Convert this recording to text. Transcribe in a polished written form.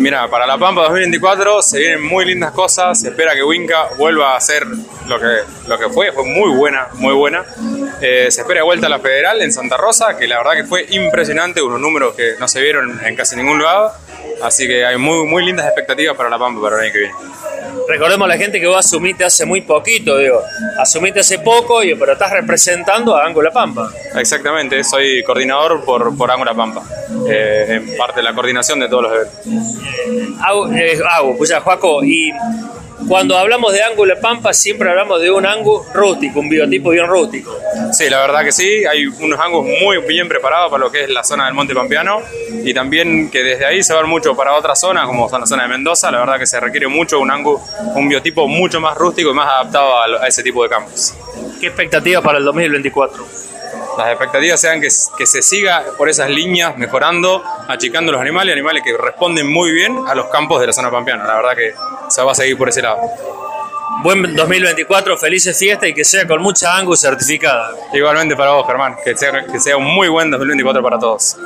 Mira, para La Pampa 2024 se vienen muy lindas cosas. Se espera que Winca vuelva a hacer lo que fue muy buena, muy buena. Se espera de vuelta a la Federal en Santa Rosa, que la verdad que fue impresionante, unos números que no se vieron en casi ningún lugar. Así que hay muy lindas expectativas para La Pampa para el año que viene. Recordemos a la gente que vos asumiste hace muy poquito, asumiste hace poco, pero estás representando a Angus La Pampa. Exactamente, soy coordinador por Angus La Pampa, en parte de la coordinación de todos los eventos. Joaco, y cuando hablamos de Angus La Pampa siempre hablamos de un Angus rústico, un biotipo bien rústico. Sí, la verdad que sí, hay unos Angus muy bien preparados para lo que es la zona del Monte Pampeano y también que desde ahí se van mucho para otras zonas como son la zona de Mendoza. La verdad que se requiere mucho un Angus, un biotipo mucho más rústico y más adaptado a ese tipo de campos. ¿Qué expectativas para el 2024? Las expectativas sean que se siga por esas líneas mejorando, achicando los animales que responden muy bien a los campos de la zona pampeana. La verdad que se va a seguir por ese lado. Buen 2024, felices fiestas y que sea con mucha Angus certificada. Igualmente para vos, Germán, que sea un muy buen 2024 para todos.